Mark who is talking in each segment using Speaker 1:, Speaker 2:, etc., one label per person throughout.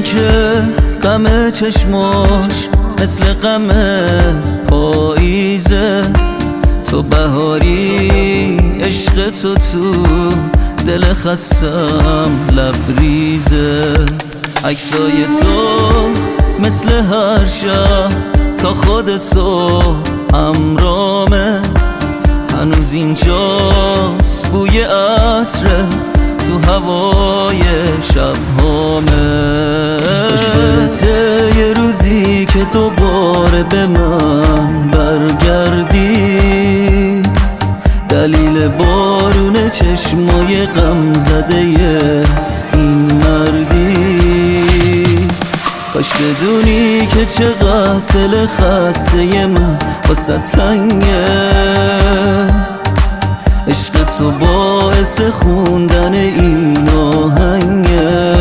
Speaker 1: که غم چشماش مثل غم پاییزه، تو بهاری عشق تو دل خستم لبریزه. عکسای تو مثل هر شب تا خود صبح همرامه، هنوز اینجاست بوی عطره تو هوای شبهامه. خوش برسه یه روزی که دوباره به من برگردی، دلیل بارون چشمای غم زده این مردی. کاش بدونی که چقدر دل خسته من واسه تنگه، عشق تو باعث خوندن این آهنگه.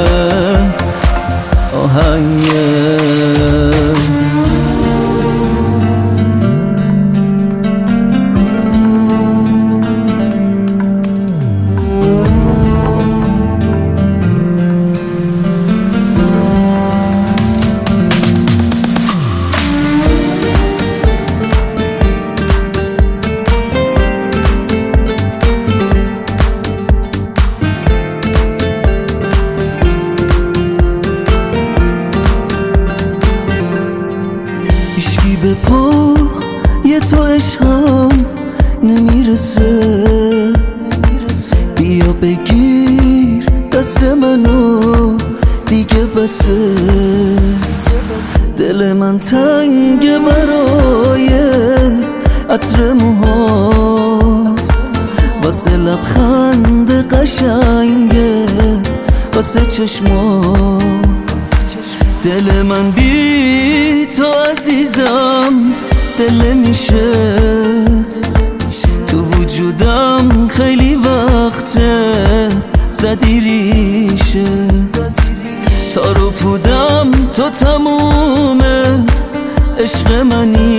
Speaker 1: هیچکی به پا یه تو عشقم نمیرسه، بیا بگیر دست منو دیگه بسه. دل من تنگه برای عطر موهات، واسه لبخند قشنگه واسه چشمات. دل من بی تو عزیزم دل میشه، تو وجودم خیلی وقته زدی ریشه. تا رو پودم تو تمومه عشق منی،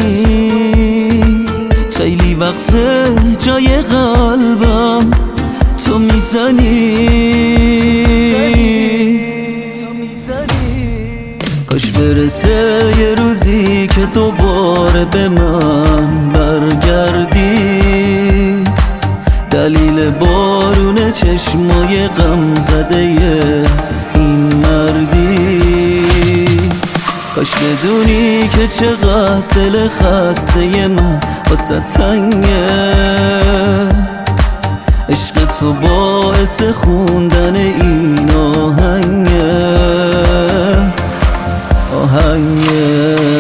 Speaker 1: خیلی وقته جای قلبم تو میزنی. کاش برسه یه روزی که دوباره به من برگردی، دلیل بارون چشمای غم زده این مردی. کاش بدونی که چقدر دل خسته من واسه تنگه، عشق تو باعث خوندن این آهنگه.